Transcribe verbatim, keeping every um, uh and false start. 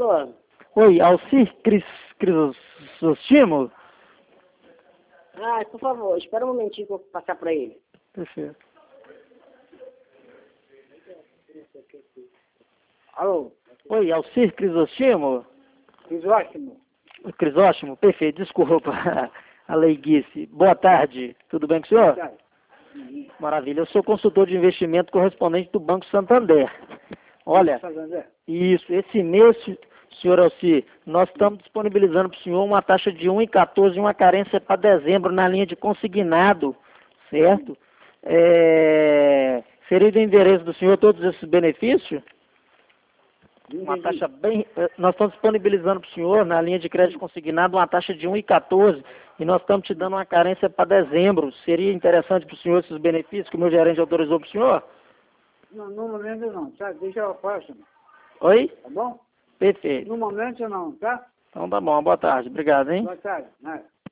Alô? Oi, Alcir Cris, Crisóstomo? Ah, por favor, espera um momentinho que eu vou passar para ele. Perfeito. Alô? Oi, Alcir Crisóstomo? Crisóstomo? Crisóstomo, perfeito, desculpa a leiguice. Boa tarde, tudo bem com o senhor? Tá. Maravilha, eu sou consultor de investimento correspondente do Banco Santander. Olha, isso, esse mês, senhor Alcir, nós estamos disponibilizando para o senhor uma taxa de um vírgula quatorze e uma carência para dezembro na linha de consignado, certo? É, seria do endereço do senhor todos esses benefícios? Uma taxa bem... Nós estamos disponibilizando para o senhor, na linha de crédito consignado, uma taxa de um vírgula quatorze e nós estamos te dando uma carência para dezembro. Seria interessante para o senhor esses benefícios que o meu gerente autorizou para o senhor? Não, no momento não, tá? Deixa eu próximo. Oi? Tá bom? Perfeito. No momento não, tá? Então tá bom, boa tarde. Obrigado, hein? Boa tarde. Né?